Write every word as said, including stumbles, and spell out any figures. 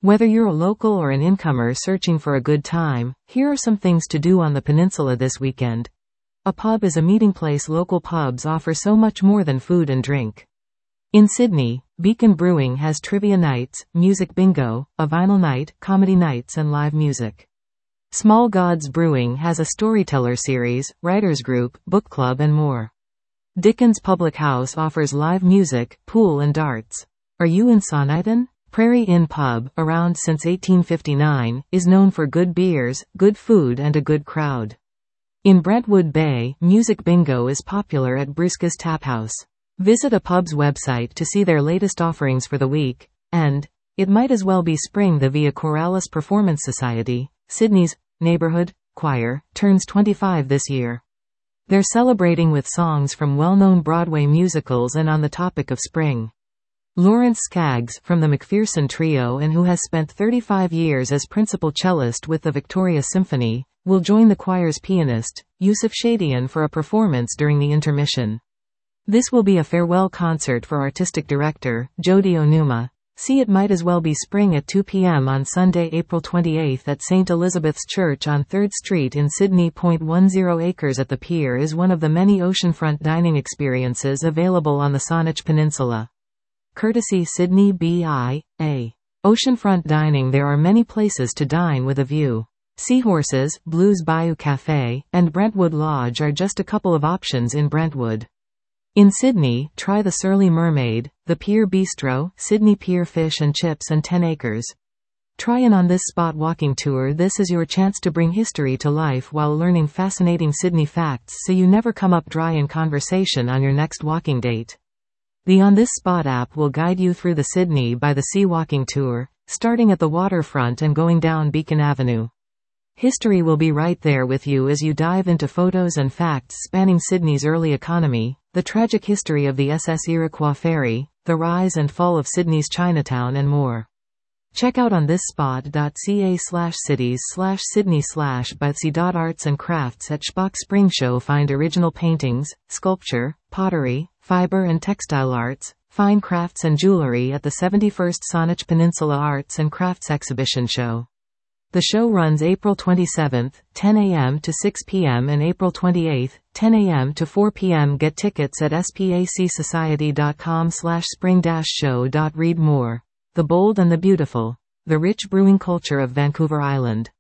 Whether you're a local or an incomer searching for a good time, here are some things to do on the peninsula this weekend. A pub is a meeting place. Local pubs offer so much more than food and drink. In Sydney, Beacon Brewing has trivia nights, music bingo, a vinyl night, comedy nights and live music. Small Gods Brewing has a storyteller series, writers group, book club and more. Dickens Public House offers live music, pool and darts. Are you in Sonnyton? Prairie Inn Pub, around since eighteen fifty-nine, is known for good beers, good food and a good crowd. In Brentwood Bay, music bingo is popular at Brisca's Tap House. Visit a pub's website to see their latest offerings for the week, and it might as well be spring. The Via Choralis Performance Society, Sydney's neighborhood choir, turns twenty-five this year. They're celebrating with songs from well-known Broadway musicals and on the topic of spring. Lawrence Skaggs, from the McPherson Trio and who has spent thirty-five years as principal cellist with the Victoria Symphony, will join the choir's pianist, Yusuf Shadian, for a performance during the intermission. This will be a farewell concert for artistic director, Jody Onuma. See It Might As Well Be Spring at two p m on Sunday, April twenty-eighth at Saint Elizabeth's Church on third Street in Sydney. ten acres at the pier is one of the many oceanfront dining experiences available on the Saanich Peninsula. Courtesy Sydney B I A. Oceanfront dining. There are many places to dine with a view. Seahorses, Blues Bayou Cafe, and Brentwood Lodge are just a couple of options in Brentwood. In Sydney, try the Surly Mermaid, the Pier Bistro, Sydney Pier Fish and Chips and ten acres. Try an on this spot walking tour. This is your chance to bring history to life while learning fascinating Sydney facts so you never come up dry in conversation on your next walking date. The On This Spot app will guide you through the Sydney by the Sea walking tour, starting at the waterfront and going down Beacon Avenue. History will be right there with you as you dive into photos and facts spanning Sydney's early economy, the tragic history of the S S Iroquois ferry, the rise and fall of Sydney's Chinatown and more. Check out onthisspot.ca slash cities slash Sydney slash bythesea.arts and crafts at Schbach Spring Show. Find original paintings, sculpture, pottery, fiber and textile arts, fine crafts and jewelry at the seventy-first Saanich Peninsula Arts and Crafts Exhibition Show. The show runs April twenty-seventh, ten a m to six p m and April twenty-eighth, ten a m to four p m Get tickets at spacsociety.com slash spring-show. Read more. The Bold and the Beautiful. The Rich Brewing Culture of Vancouver Island.